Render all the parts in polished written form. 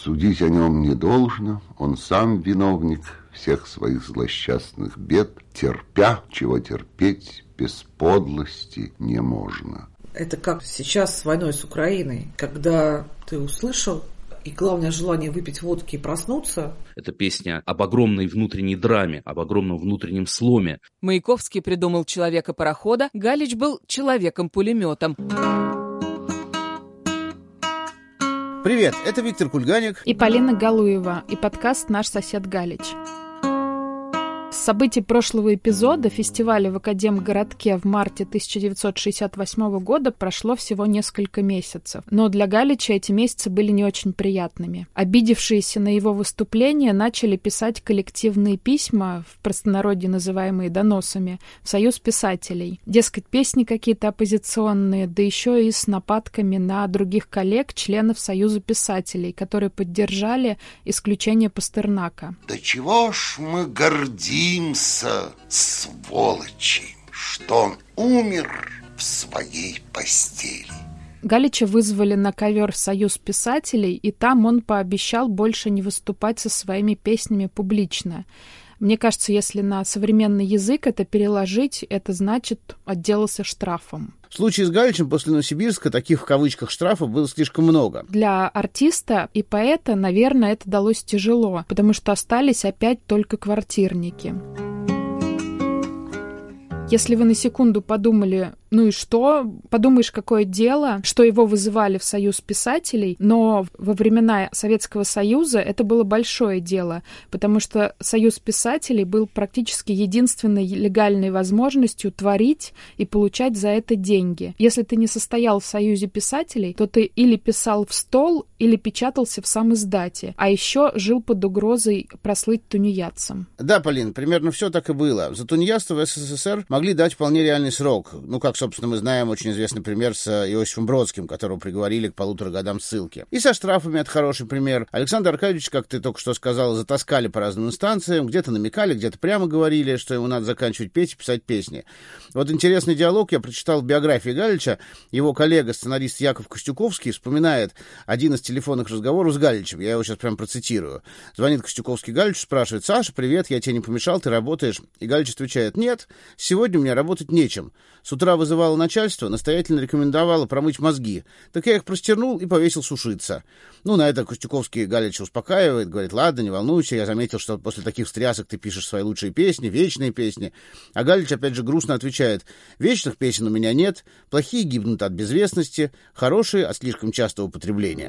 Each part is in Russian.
Судить о нем не должно, он сам виновник всех своих злосчастных бед, терпя, чего терпеть без подлости не можно. Это как сейчас с войной с Украиной, когда ты услышал, и главное желание выпить водки и проснуться. Это песня об огромной внутренней драме, об огромном внутреннем сломе. Маяковский придумал человека-парохода, Галич был человеком-пулеметом. Привет, это Виктор Кульганик и Полина Галуева, и подкаст «Наш сосед Галич». С событий прошлого эпизода фестиваля в Академгородке в марте 1968 года прошло всего несколько месяцев. Но для Галича эти месяцы были не очень приятными. Обидевшиеся на его выступление начали писать коллективные письма, в простонародье называемые доносами, в Союз писателей. Дескать, песни какие-то оппозиционные, да еще и с нападками на других коллег, членов Союза писателей, которые поддержали исключение Пастернака. Да чего ж мы гордимся, сволочи, что он умер в своей постели. Галича вызвали на ковер в Союз писателей, и там он пообещал больше не выступать со своими песнями публично. Мне кажется, если на современный язык это переложить, это значит отделался штрафом. В случае с Галичем после Новосибирска таких в кавычках штрафов было слишком много. Для артиста и поэта, наверное, это далось тяжело, потому что остались опять только квартирники. Если вы на секунду подумали, ну и что? Подумаешь, какое дело, что его вызывали в Союз писателей, но во времена Советского Союза это было большое дело, потому что Союз писателей был практически единственной легальной возможностью творить и получать за это деньги. Если ты не состоял в Союзе писателей, то ты или писал в стол, или печатался в самиздате, а еще жил под угрозой прослыть тунеядцем. Да, Полин, примерно все так и было. За тунеядство в СССР могли дать вполне реальный срок. Ну, как, собственно, мы знаем очень известный пример с Иосифом Бродским, которого приговорили к 1,5 годам ссылки. И со штрафами это хороший пример. Александр Аркадьевич, как ты только что сказал, затаскали по разным инстанциям, где-то намекали, где-то прямо говорили, что ему надо заканчивать петь и писать песни. Вот интересный диалог я прочитал в биографии Галича. Его коллега, сценарист Яков Костюковский, вспоминает один из телефонных разговоров с Галичем. Я его сейчас прям процитирую. Звонит Костюковский Галичу, спрашивает: «Саша, привет, я тебе не помешал, ты работаешь?» И Галич отвечает: «Нет, сегодня у меня работать нечем. С утра вызывало начальство, настоятельно рекомендовало промыть мозги. Так я их простернул и повесил сушиться». Ну, на это Костюковский Галича успокаивает, говорит: «Ладно, не волнуйся, я заметил, что после таких встрясок ты пишешь свои лучшие песни, вечные песни». А Галич опять же грустно отвечает: «Вечных песен у меня нет, плохие гибнут от безвестности, хорошие от слишком частого употребления».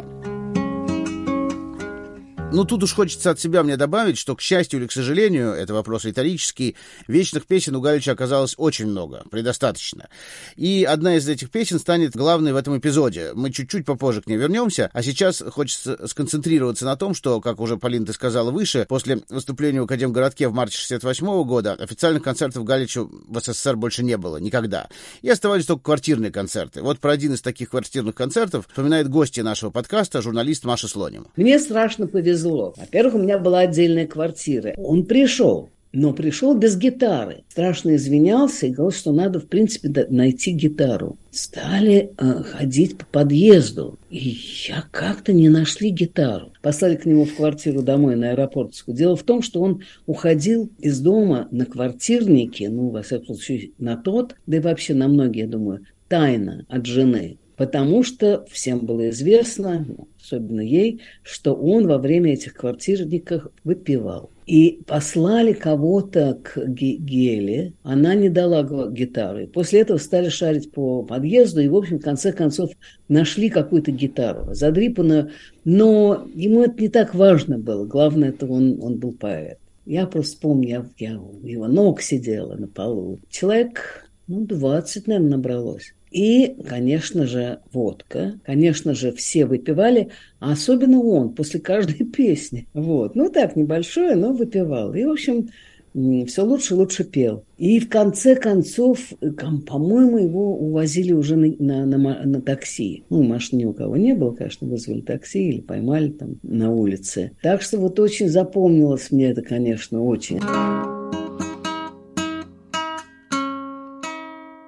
Ну, тут уж хочется от себя мне добавить, что, к счастью или к сожалению, это вопрос риторический, вечных песен у Галича оказалось очень много, предостаточно. И одна из этих песен станет главной в этом эпизоде. Мы чуть-чуть попозже к ней вернемся, а сейчас хочется сконцентрироваться на том, что, как уже, Полина, ты сказала выше, после выступления в Академгородке в марте 1968 года официальных концертов Галичу в СССР больше не было, никогда. И оставались только квартирные концерты. Вот про один из таких квартирных концертов вспоминает гостья нашего подкаста, журналист Маша Слоним. Мне страшно повезло. Во-первых, у меня была отдельная квартира. Он пришел, но пришел без гитары. Страшно извинялся и говорил, что надо, в принципе, найти гитару. Стали ходить по подъезду. И я как-то не нашли гитару. Послали к нему в квартиру домой на Аэропортскую. Дело в том, что он уходил из дома на квартирнике, ну, во всяком случае, на тот, да и вообще на многие, я думаю, тайно от жены. Потому что всем было известно, особенно ей, что он во время этих квартирников выпивал. И послали кого-то к Геле, она не дала гитары. После этого стали шарить по подъезду и, в общем, в конце концов, нашли какую-то гитару, задрипанную. Но ему это не так важно было. Главное, это он был поэт. Я просто помню, я у его ног сидела на полу. Человек, 20, наверное, набралось. И, конечно же, водка. Конечно же, все выпивали, а особенно он после каждой песни. Вот. Ну, так, небольшое, но выпивал. И, в общем, все лучше и лучше пел. И в конце концов, по-моему, его увозили уже на такси. Ну, машины ни у кого не было, конечно, вызвали такси или поймали там на улице. Так что вот очень запомнилось мне это, конечно, очень.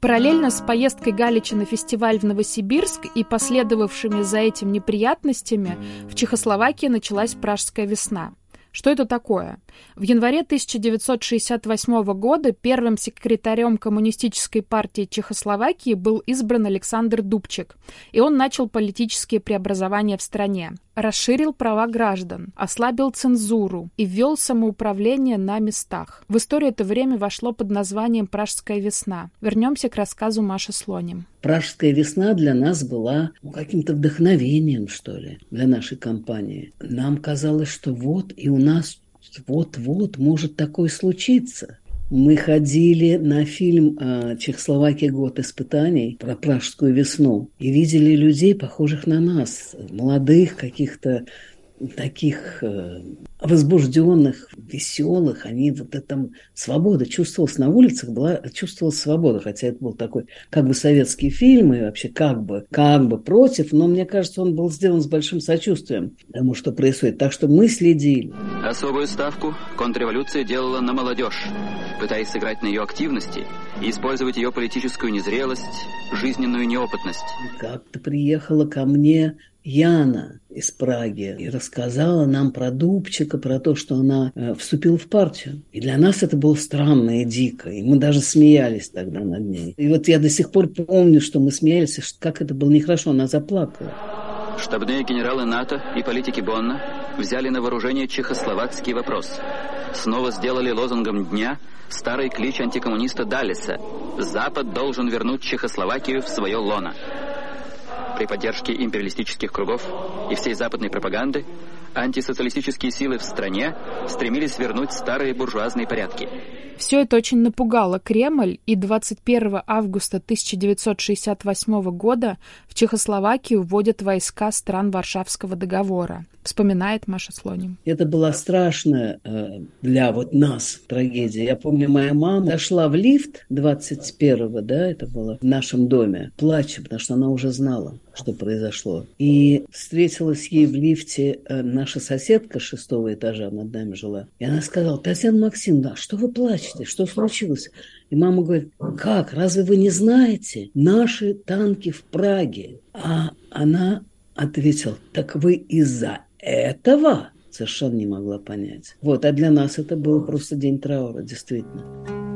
Параллельно с поездкой Галича на фестиваль в Новосибирск и последовавшими за этим неприятностями в Чехословакии началась Пражская весна. Что это такое? В январе 1968 года первым секретарем Коммунистической партии Чехословакии был избран Александр Дубчик, и он начал политические преобразования в стране. Расширил права граждан, ослабил цензуру и ввел самоуправление на местах. В историю это время вошло под названием «Пражская весна». Вернемся к рассказу Маши Слоним. Пражская весна для нас была каким-то вдохновением, что ли, для нашей кампании. Нам казалось, что вот и у нас вот-вот может такое случиться. Мы ходили на фильм «Чехословакия. Год испытаний» про Пражскую весну и видели людей, похожих на нас, молодых, каких-то таких возбужденных, веселых. Они вот это свобода чувствовалась на улицах, чувствовалась свобода, хотя это был такой как бы советский фильм и вообще как бы против, но мне кажется, он был сделан с большим сочувствием тому, что происходит. Так что мы следили. Особую ставку контрреволюция делала на молодежь, пытаясь сыграть на ее активности и использовать ее политическую незрелость, жизненную неопытность. Как-то приехала ко мне Яна из Праги и рассказала нам про Дубчика, про то, что она вступила в партию. И для нас это было странно и дико, и мы даже смеялись тогда над ней. И вот я до сих пор помню, что мы смеялись, как это было нехорошо, она заплакала. Штабные генералы НАТО и политики Бонна взяли на вооружение чехословацкий вопрос. Снова сделали лозунгом дня старый клич антикоммуниста Даллеса: «Запад должен вернуть Чехословакию в свое лоно». При поддержке империалистических кругов и всей западной пропаганды антисоциалистические силы в стране стремились вернуть старые буржуазные порядки. Все это очень напугало Кремль, и 21 августа 1968 года в Чехословакию вводят войска стран Варшавского договора, вспоминает Маша Слоним. Это была страшная для нас трагедия. Я помню, моя мама зашла в лифт 21-го, это было в нашем доме, плача, потому что она уже знала, что произошло. И встретилась ей в лифте наша соседка 6-го этажа, над нами жила. И она сказала: Татьяна Максимовна, что вы плачете? Что случилось? И мама говорит: как? Разве вы не знаете? Наши танки в Праге. А она ответила: так вы из-за этого? Совершенно не могла понять. А для нас это был просто день траура, действительно.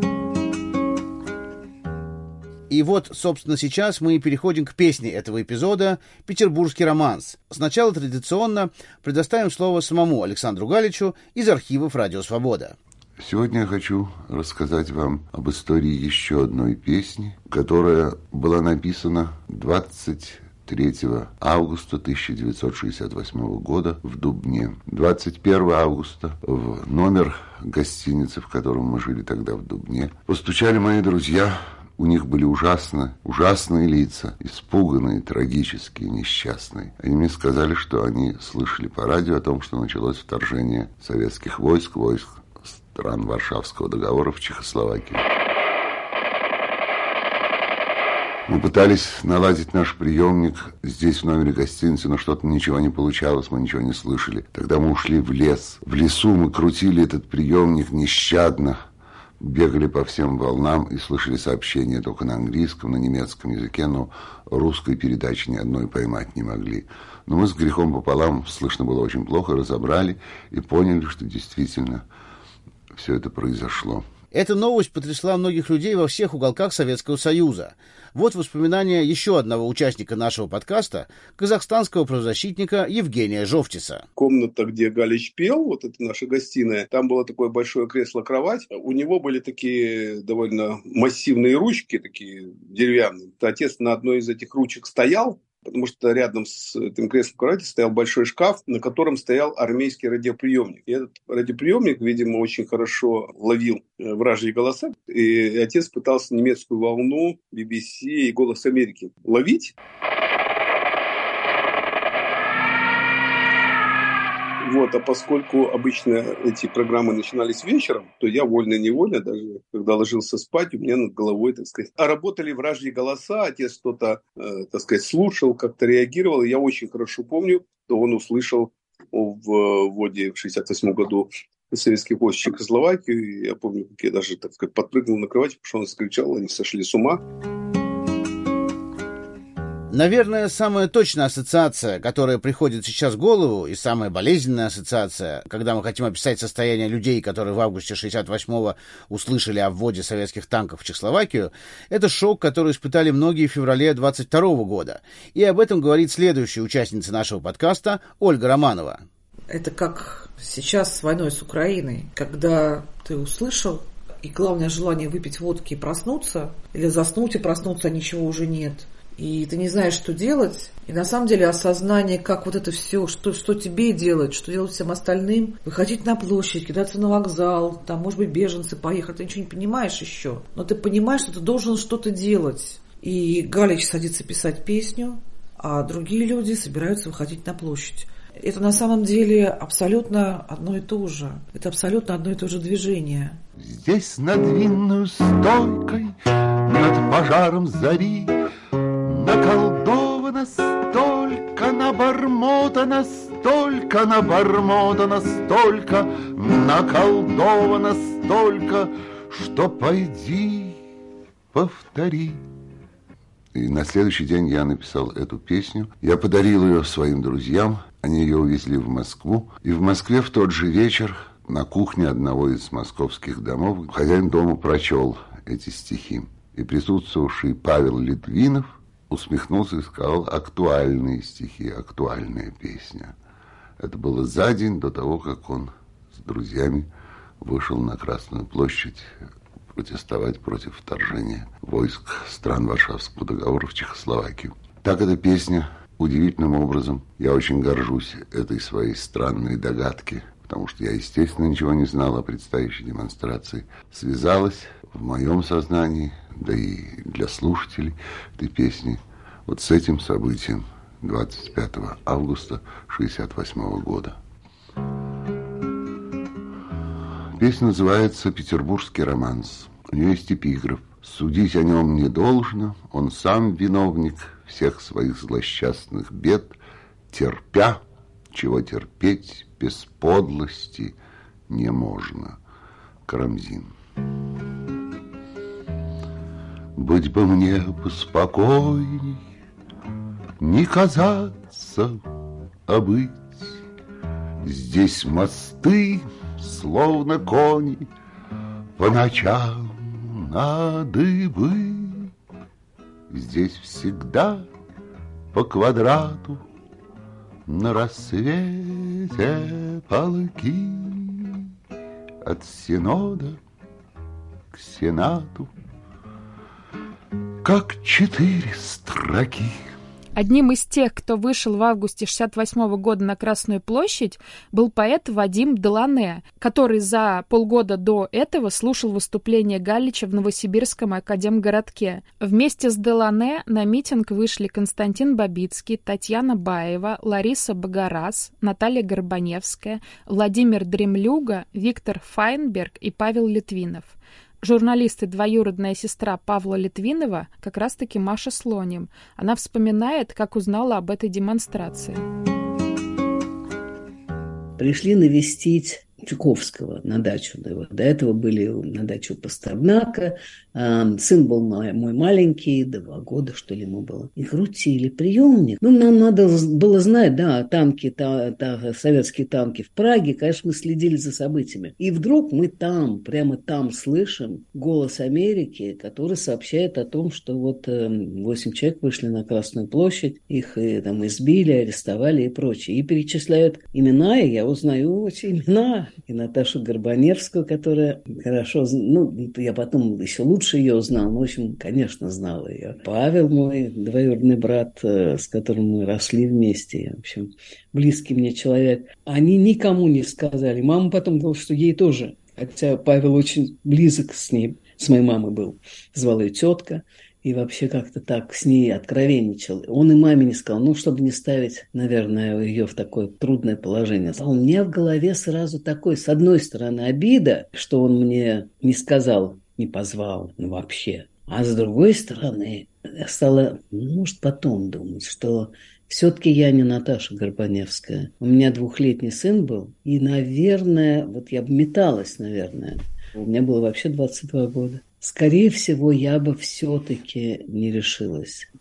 И вот, собственно, сейчас мы переходим к песне этого эпизода «Петербургский романс». Сначала традиционно предоставим слово самому Александру Галичу из архивов «Радио Свобода». Сегодня я хочу рассказать вам об истории еще одной песни, которая была написана 23 августа 1968 года в Дубне. 21 августа в номер гостиницы, в котором мы жили тогда в Дубне, постучали мои друзья. У них были ужасные лица, испуганные, трагические, несчастные. Они мне сказали, что они слышали по радио о том, что началось вторжение советских войск стран Варшавского договора в Чехословакию. Мы пытались наладить наш приемник здесь, в номере гостиницы, но что-то ничего не получалось, мы ничего не слышали. Тогда мы ушли в лес. В лесу мы крутили этот приемник нещадно, бегали по всем волнам и слышали сообщения только на английском, на немецком языке, но русской передачи ни одной поймать не могли. Но мы с грехом пополам, слышно было очень плохо, разобрали и поняли, что действительно все это произошло. Эта новость потрясла многих людей во всех уголках Советского Союза. Вот воспоминания еще одного участника нашего подкаста, казахстанского правозащитника Евгения Жовтиса. Комната, где Галич пел, это наша гостиная, там было такое большое кресло-кровать. У него были такие довольно массивные ручки, такие деревянные. Отец на одной из этих ручек стоял, потому что рядом с этим креслом кровати стоял большой шкаф, на котором стоял армейский радиоприемник. И этот радиоприемник, видимо, очень хорошо ловил вражьи голоса. И отец пытался немецкую волну, BBC и «Голос Америки» ловить. А поскольку обычно эти программы начинались вечером, то я вольно-невольно, даже когда ложился спать, у меня над головой, работали вражьи голоса, отец что-то, слушал, как-то реагировал. И я очень хорошо помню, что он услышал в вводе в 1968 году советских войск в Чехословакию. И я помню, как я даже, подпрыгнул на кровати, потому что он закричал, они сошли с ума. Наверное, самая точная ассоциация, которая приходит сейчас в голову, и самая болезненная ассоциация, когда мы хотим описать состояние людей, которые в августе 68-го услышали о вводе советских танков в Чехословакию, это шок, который испытали многие в феврале 22-го года. И об этом говорит следующая участница нашего подкаста Ольга Романова. Это как сейчас с войной с Украиной, когда ты услышал, и главное желание выпить водки и проснуться, или заснуть и проснуться, а ничего уже нет. И ты не знаешь, что делать. И на самом деле осознание, как вот это все, что тебе делать, что делать всем остальным. Выходить на площадь, кидаться на вокзал, там, может быть, беженцы поехать. Ты ничего не понимаешь еще. Но ты понимаешь, что ты должен что-то делать. И Галич садится писать песню, а другие люди собираются выходить на площадь. Это на самом деле абсолютно одно и то же. Это абсолютно одно и то же движение. Здесь над винную стойкой, над пожаром зари, наколдовано столько, набормотано столько, набормотано столько, наколдовано столько, что пойди повтори. И на следующий день я написал эту песню. Я подарил ее своим друзьям. Они ее увезли в Москву. И в Москве в тот же вечер на кухне одного из московских домов хозяин дома прочел эти стихи. И присутствовавший Павел Литвинов усмехнулся и сказал: актуальные стихи, актуальная песня. Это было за день до того, как он с друзьями вышел на Красную площадь протестовать против вторжения войск стран Варшавского договора в Чехословакию. Так эта песня удивительным образом, я очень горжусь этой своей странной догадки, потому что я, естественно, ничего не знал о предстоящей демонстрации, связалась в моем сознании, да и для слушателей этой песни, вот с этим событием 25 августа 1968 года. Песня называется «Петербургский романс». У нее есть эпиграф: «Судить о нем не должно, он сам виновник всех своих злосчастных бед, терпя, чего терпеть без подлости не можно». Карамзин. Быть бы мне поспокойней, не казаться, а быть. Здесь мосты, словно кони, по ночам на дыбы. Здесь всегда по квадрату на рассвете полки. От синода к сенату, как 4 строки. Одним из тех, кто вышел в августе 1968 года на Красную площадь, был поэт Вадим Делане, который за полгода до этого слушал выступление Галича в Новосибирском академгородке. Вместе с Делане на митинг вышли Константин Бабицкий, Татьяна Баева, Лариса Багарас, Наталья Горбаневская, Владимир Дремлюга, Виктор Файнберг и Павел Литвинов. Журналист и двоюродная сестра Павла Литвинова как раз-таки Маша Слоним. Она вспоминает, как узнала об этой демонстрации. Пришли навестить Чуковского на дачу. До этого были на даче у Пастернака. Сын был мой маленький, 2 года, что ли, ему было. И крутили приемник. Ну, нам надо было знать, да, танки, советские танки в Праге. Конечно, мы следили за событиями. И вдруг мы прямо там слышим голос Америки, который сообщает о том, что вот 8 человек вышли на Красную площадь, их там избили, арестовали и прочее. И перечисляют имена, и я узнаю эти имена. И Наташу Горбаневскую, которая хорошо, я потом еще лучше ее узнал, в общем, конечно, знал ее. Павел, мой двоюродный брат, с которым мы росли вместе, в общем, близкий мне человек. Они никому не сказали. Мама потом говорила, что ей тоже, хотя Павел очень близок с ней, с моей мамой был, звала ее тетка. И вообще как-то так с ней откровенничал. Он и маме не сказал, чтобы не ставить, наверное, ее в такое трудное положение. А у меня в голове сразу такой, с одной стороны, обида, что он мне не сказал, не позвал, вообще. А с другой стороны, я стала, может, потом думать, что все-таки я не Наташа Горбаневская. У меня 2-летний сын был, и, наверное, вот я бы металась, наверное. У меня было вообще 22 года. Скорее всего, я бы все-таки не решилась.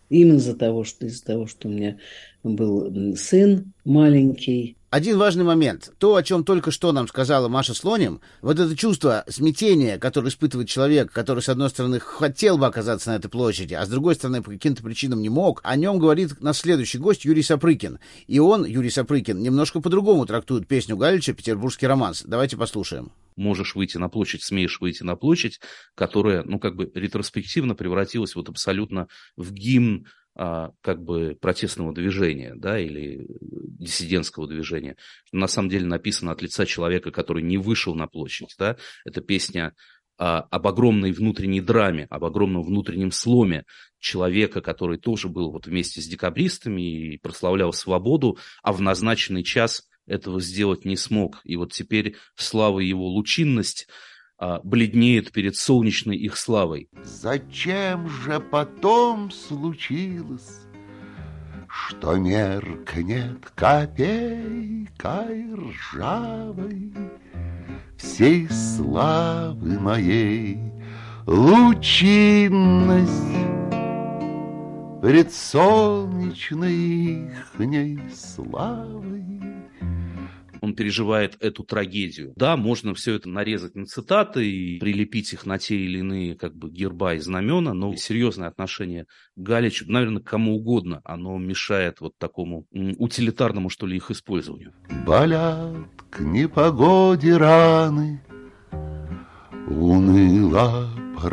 Именно из-за того, что у меня был сын маленький. Один важный момент. То, о чем только что нам сказала Маша Слоним, вот это чувство смятения, которое испытывает человек, который, с одной стороны, хотел бы оказаться на этой площади, а с другой стороны, по каким-то причинам не мог, о нем говорит наш следующий гость Юрий Сапрыкин. И он, Юрий Сапрыкин, немножко по-другому трактует песню Галича «Петербургский романс». Давайте послушаем. Можешь выйти на площадь, смеешь выйти на площадь, которая, ретроспективно превратилась вот абсолютно в гимн протестного движения, да, или диссидентского движения. На самом деле написано от лица человека, который не вышел на площадь, да. Это песня об огромной внутренней драме, об огромном внутреннем сломе человека, который тоже был вот вместе с декабристами и прославлял свободу, а в назначенный час этого сделать не смог. И вот теперь слава его лучинность бледнеет перед солнечной их славой. Зачем же потом случилось, что меркнет копейкой ржавой всей славы моей лучинность пред солнечной ихней славой? Он переживает эту трагедию. Да, можно все это нарезать на цитаты и прилепить их на те или иные герба и знамена, но серьезное отношение к Галичу, наверное, к кому угодно, оно мешает вот такому утилитарному, что ли, их использованию. Болят к непогоде раны, уныло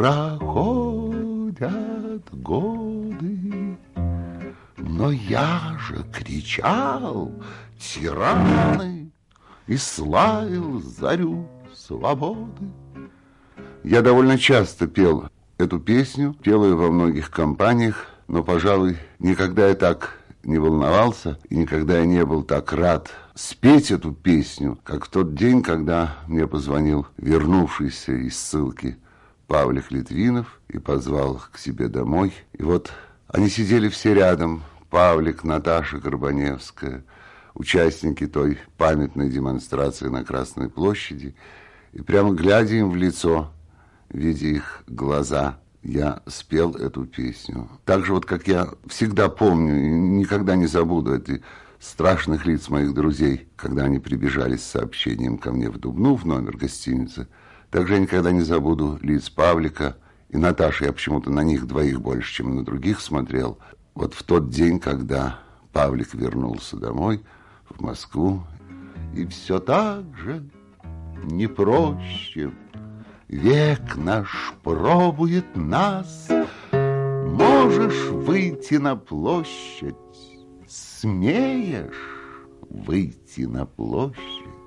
проходят годы, но я же кричал тираны и славил зарю свободы. Я довольно часто пел эту песню, пел ее во многих компаниях, но, пожалуй, никогда я так не волновался и никогда я не был так рад спеть эту песню, как в тот день, когда мне позвонил вернувшийся из ссылки Павлик Литвинов и позвал их к себе домой. И вот они сидели все рядом, Павлик, Наташа Горбаневская, участники той памятной демонстрации на Красной площади, и прямо глядя им в лицо, видя их глаза, я спел эту песню. Так же вот, как я всегда помню и никогда не забуду эти страшных лиц моих друзей, когда они прибежали с сообщением ко мне в Дубну, в номер гостиницы, так же я никогда не забуду лиц Павлика и Наташи. Я почему-то на них двоих больше, чем на других смотрел. Вот в тот день, когда Павлик вернулся домой, в Москву, и все так же не проще век наш пробует нас. Можешь выйти на площадь, смеешь выйти на площадь,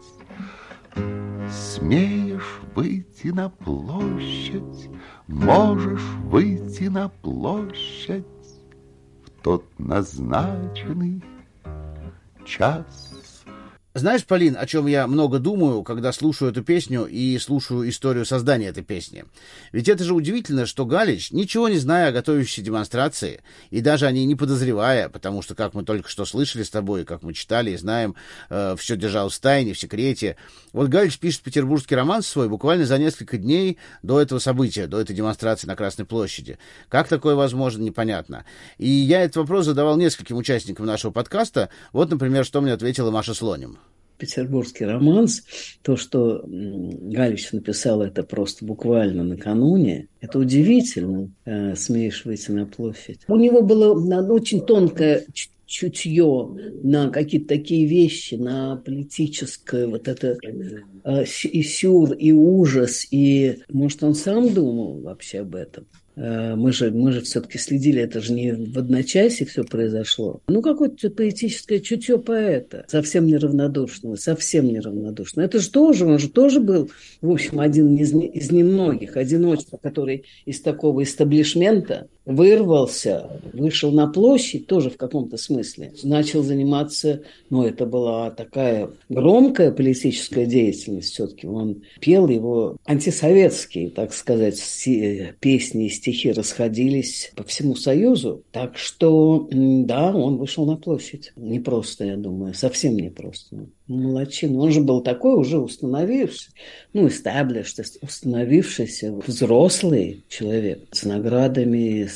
смеешь выйти на площадь, можешь выйти на площадь в тот назначенный час. Знаешь, Полин, о чем я много думаю, когда слушаю эту песню и слушаю историю создания этой песни? Ведь это же удивительно, что Галич, ничего не зная о готовящейся демонстрации, и даже о ней не подозревая, потому что, как мы только что слышали с тобой, как мы читали и знаем, все держал в тайне, в секрете. Вот Галич пишет петербургский романс свой буквально за несколько дней до этого события, до этой демонстрации на Красной площади. Как такое возможно, непонятно. И я этот вопрос задавал нескольким участникам нашего подкаста. Вот, например, что мне ответила Маша Слоним. Петербургский романс, то, что Галич написал это просто буквально накануне, это удивительно, смеешь выйти на площадь. У него было очень тонкое чутье на какие-то такие вещи, на политическое, вот это и сюр, и ужас, и, может, он сам думал вообще об этом. Мы же все-таки следили, это же не в одночасье все произошло. Какое-то поэтическое чутье поэта, совсем неравнодушного. Это же тоже, он же тоже был, в общем, один из немногих, одиночка, который из такого истеблишмента вырвался, вышел на площадь, тоже в каком-то смысле, начал заниматься, это была такая громкая политическая деятельность все-таки. Он пел его антисоветские, так сказать, песни и стихи расходились по всему Союзу. Так что, да, он вышел на площадь. Непросто, я думаю, совсем непросто. Молодчина. Он же был такой уже установившийся, установившийся взрослый человек с наградами,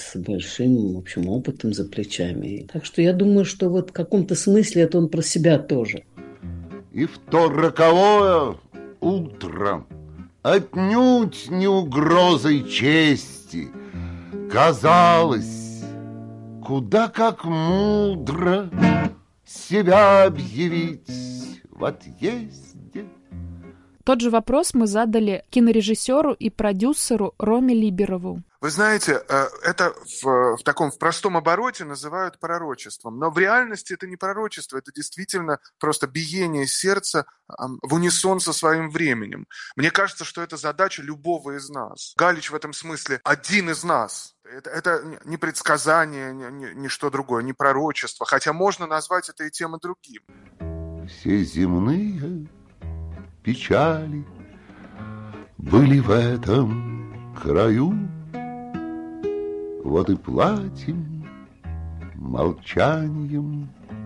с большим, в общем, опытом за плечами. Так что я думаю, что вот в каком-то смысле это он про себя тоже. И в то роковое утро, отнюдь не угрозой чести, казалось, куда как мудро себя объявить в отъезде. Тот же вопрос мы задали кинорежиссеру и продюсеру Роме Либерову. Вы знаете, это в простом обороте называют пророчеством. Но в реальности это не пророчество, это действительно просто биение сердца в унисон со своим временем. Мне кажется, что это задача любого из нас. Галич в этом смысле один из нас. Это не предсказание, не что другое, не пророчество. Хотя можно назвать это и тем, и другим. Все земные печали были в этом краю. Вот и платим молчанием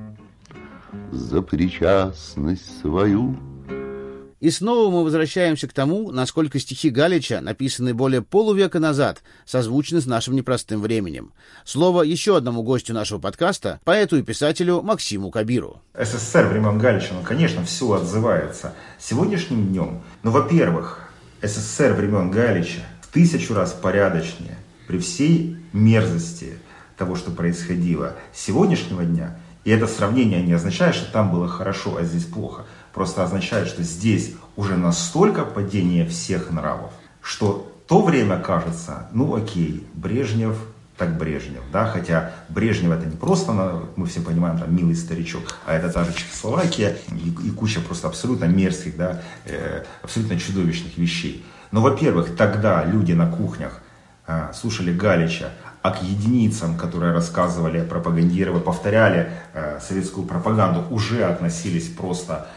за причастность свою. И снова мы возвращаемся к тому, насколько стихи Галича, написанные более полувека назад, созвучны с нашим непростым временем. Слово еще одному гостю нашего подкаста, поэту и писателю Максиму Кабиру. СССР времен Галича, конечно, все отзывается сегодняшним днем. Но, во-первых, СССР времен Галича в 1000 раз порядочнее при всей мерзости того, что происходило сегодняшнего дня. И это сравнение не означает, что там было хорошо, а здесь плохо. Просто означает, что здесь уже настолько падение всех нравов, что то время кажется, окей, Брежнев, так Брежнев, да, хотя Брежнев это не просто, мы все понимаем, там, милый старичок, а это та же Чехословакия и куча просто абсолютно мерзких, да, абсолютно чудовищных вещей. Но, во-первых, тогда люди на кухнях слушали Галича, а к единицам, которые рассказывали, пропагандировали, повторяли советскую пропаганду, уже относились просто,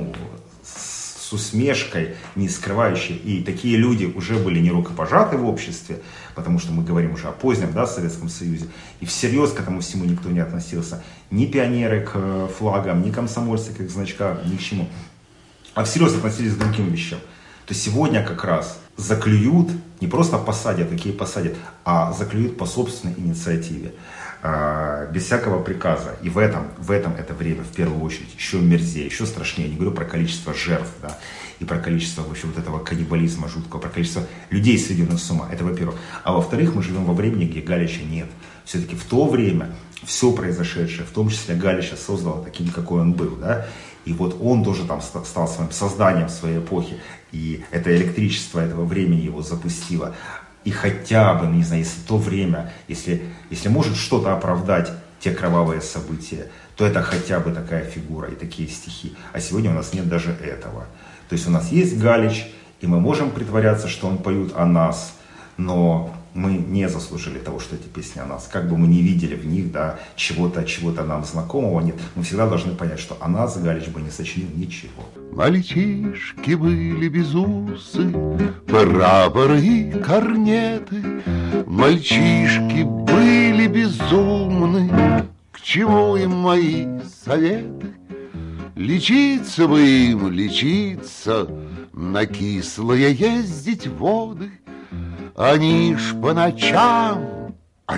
с усмешкой, не скрывающей. И такие люди уже были не рукопожаты в обществе, потому что мы говорим уже о позднем, да, Советском Союзе. И всерьез к этому всему никто не относился. Ни пионеры к флагам, ни комсомольцы к их значкам, ни к чему. А всерьез относились к другим вещам. То сегодня как раз заклюют, не просто посадят, такие посадят, а заклюют по собственной инициативе, без всякого приказа. И в этом это время, в первую очередь, еще мерзее, еще страшнее. Я не говорю про количество жертв, да, и про количество вообще вот этого каннибализма жуткого, про количество людей, сведенных с ума. Это во-первых. А во-вторых, мы живем во времени, где Галича нет. Все-таки в то время все произошедшее, в том числе Галича, создало таким, какой он был, да. И вот он тоже там стал своим созданием своей эпохи. И это электричество этого времени его запустило. И хотя бы, не знаю, если то время, если может что-то оправдать те кровавые события, то это хотя бы такая фигура и такие стихи. А сегодня у нас нет даже этого. То есть у нас есть Галич, и мы можем притворяться, что он поет о нас, но мы не заслужили того, что эти песни о нас. Как бы мы не видели в них, да, чего-то нам знакомого нет, мы всегда должны понять, что о нас Галич бы не сочинил ничего. Мальчишки были без усы, прапоры и корнеты. Мальчишки были безумны, к чему им мои советы? Лечиться бы им, лечиться, на кислое ездить воды. Они ж по ночам,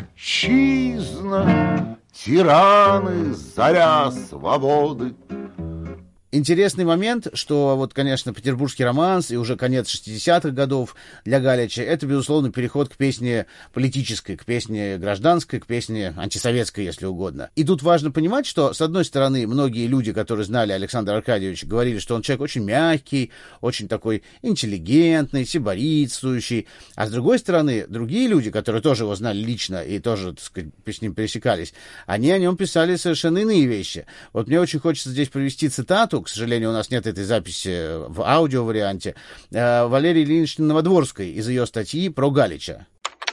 отчизна, тираны, заря свободы. Интересный момент, что вот, конечно, петербургский романс и уже конец 60-х годов для Галича — это, безусловно, переход к песне политической, к песне гражданской, к песне антисоветской, если угодно. И тут важно понимать, что, с одной стороны, многие люди, которые знали Александра Аркадьевича, говорили, что он человек очень мягкий, очень такой интеллигентный, сиборитствующий. А с другой стороны, другие люди, которые тоже его знали лично и тоже, так сказать, с ним пересекались, они о нем писали совершенно иные вещи. Вот мне очень хочется здесь привести цитату, к сожалению, у нас нет этой записи в аудиоварианте, Валерии Ильиничны Новодворской из ее статьи про Галича.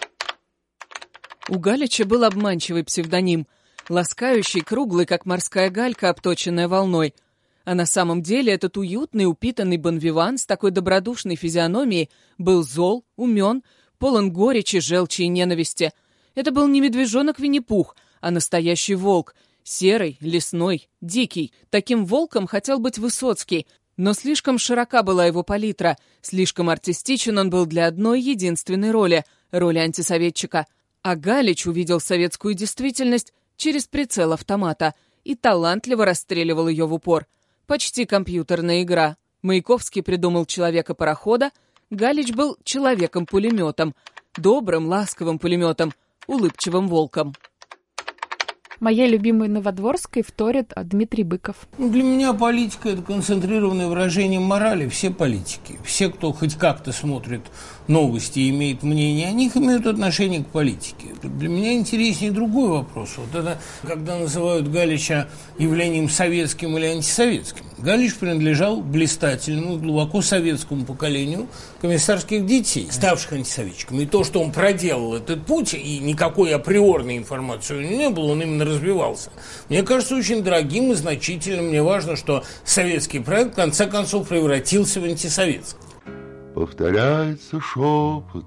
У Галича был обманчивый псевдоним, ласкающий, круглый, как морская галька, обточенная волной. А на самом деле этот уютный, упитанный бонвиван с такой добродушной физиономией был зол, умен, полон горечи, желчи и ненависти. Это был не медвежонок Винни-Пух, а настоящий волк. Серый, лесной, дикий. Таким волком хотел быть Высоцкий, но слишком широка была его палитра, слишком артистичен он был для одной единственной роли — роли антисоветчика. А Галич увидел советскую действительность через прицел автомата и талантливо расстреливал ее в упор. Почти компьютерная игра. Маяковский придумал человека-парохода, Галич был человеком-пулеметом, добрым, ласковым пулеметом, улыбчивым волком. Моей любимой Новодворской вторит Дмитрий Быков. Для меня политика – это концентрированное выражение морали. Все политики, все, кто хоть как-то смотрит новости и имеет мнение о них, имеют отношение к политике. Для меня интереснее другой вопрос. Вот это, когда называют Галича явлением советским или антисоветским. Галич принадлежал блистательному, глубоко советскому поколению комиссарских детей, ставших антисоветчиками. И то, что он проделал этот путь, и никакой априорной информации у него не было, он именно развивался. Мне кажется, очень дорогим и значительным. Мне важно, что советский проект в конце концов превратился в антисоветский. Повторяется шепот,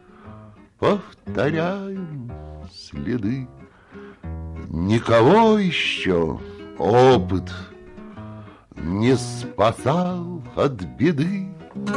повторяем следы. Никого еще опыт не спасал от беды.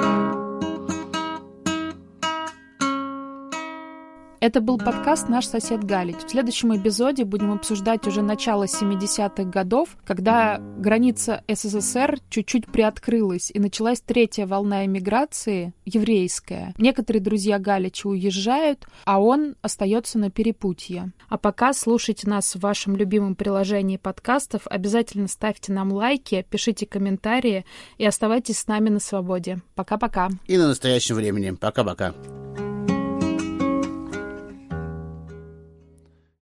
Это был подкаст «Наш сосед Галич». В следующем эпизоде будем обсуждать уже начало 70-х годов, когда граница СССР чуть-чуть приоткрылась, и началась третья волна эмиграции, еврейская. Некоторые друзья Галича уезжают, а он остается на перепутье. А пока слушайте нас в вашем любимом приложении подкастов, обязательно ставьте нам лайки, пишите комментарии и оставайтесь с нами на свободе. Пока-пока. И на настоящем времени. Пока-пока.